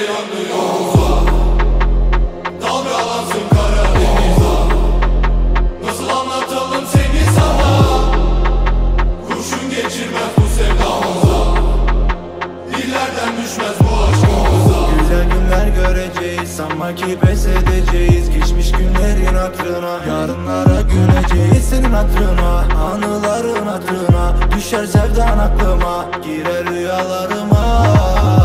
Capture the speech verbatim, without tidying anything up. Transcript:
yanıyor. Dalgalansın Karadeniz'e. Nasıl anlatalım seni sana? Kurşun geçirmez bu sevdamıza. Dillerden düşmez bu aşkımıza. Güzel günler göreceğiz, sanma ki pes edeceğiz. Geçmiş günlerin hatırına, yarınlara güleceğiz. Senin hatırına, anıların hatırına, düşer sevdan aklıma, girer rüyalarıma.